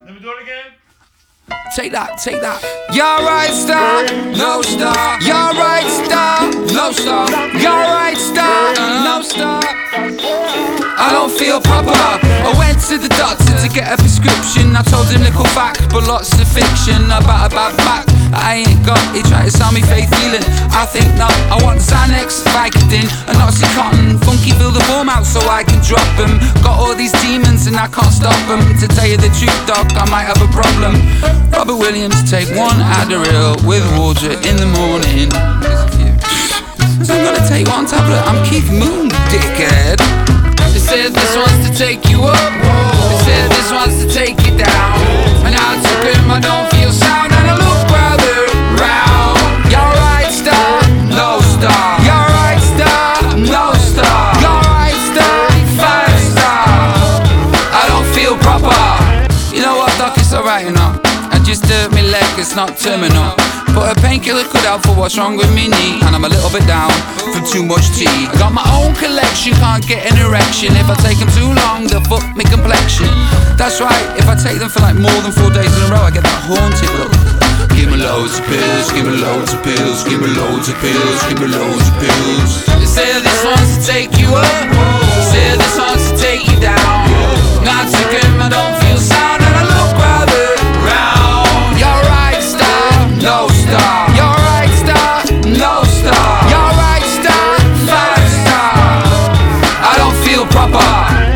Let me do it again. Take that, take that. You're right, star, no star. You're right, star, no star. You're right, star, no star. I don't feel proper. I went to the doctor to get a prescription. I told him little fact, but lots of fiction about a bad back. I ain't got it, try to sell me faith healing. I think not, I want Xanax, Vicodin, and Oxycontin. Funky fill the form out so I can drop them. Got all these demons and I can't stop them. To tell you the truth, doc, I might have a problem. Robert Williams, take one Adderall with water in the morning. So I'm gonna take one tablet, I'm Keith Moon, dickhead. They said this one's to take you up, they said this one's to take you down. And I took him, I don't feel sound, and I look rather round. You're right, star, no star. You're right, star, no star. You're right, star, 5 star. I don't feel proper. You know what, doc, it's alright, you know. I just hurt my leg, it's not terminal. But a painkiller could help for what's wrong with me knee. And I'm a little bit down from too much tea. I got my own collection, can't get an erection. If I take them too long, they'll fuck me complexion. That's right, if I take them for like more than 4 days in a row, I get that haunted look. Give me loads of pills, give me loads of pills, give me loads of pills, give me loads of pills. They say this one's to take you up, they say this one's to take you down. Not to get I don't feel sound, and I look rather round. You're right, star, no star. You're right, star, no star. You're right, star, 5 star. I don't feel proper.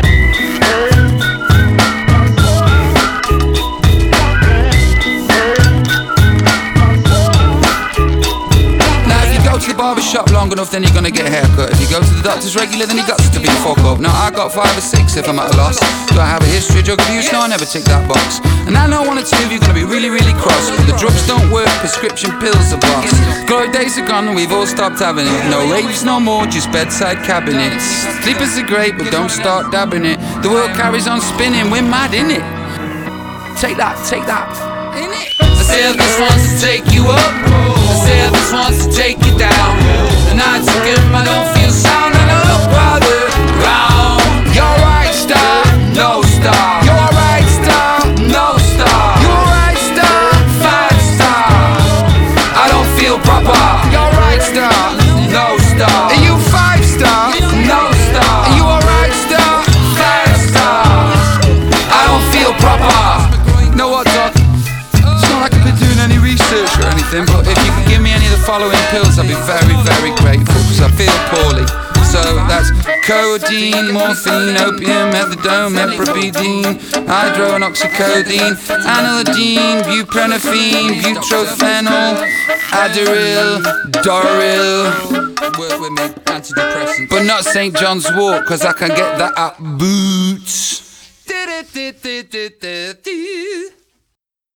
Barbershop long enough, then you're gonna get a haircut. If you go to the doctor's regular, then you got to be a fuck up. Now I got 5 or 6 if I'm at a loss. Do I have a history of drug abuse? No, I never tick that box. And I know 1 or 2 of you are gonna be really, really cross. But the drugs don't work, prescription pills are boss. Glory days are gone and we've all stopped having it. No raves no more, just bedside cabinets. Sleepers are great, but don't start dabbing it. The world carries on spinning, we're mad in it. Take that, in it. I said this one's to take you up, I said this one's to take you down. And I took him, I don't feel sound, and I look rather round. You're right, star, no star. You're right, star, no star. You're right, star, 5 star. I don't feel proper. You're right, star, no star. Are you 5 star? No star. Are you alright, star? 5 star. I don't feel proper. Know what, doc? It's not like I've been doing any research or anything, but if you could give me any of the following pills, I'd be very, very grateful, because I feel poorly. So that's codeine, morphine, opium, methadone, meprobidine, hydro and oxycodone, anilidine, buprenorphine, butrophenol, Adderall, Doril. Work with me, antidepressant, but not St. John's Wort, because I can get that at Boots.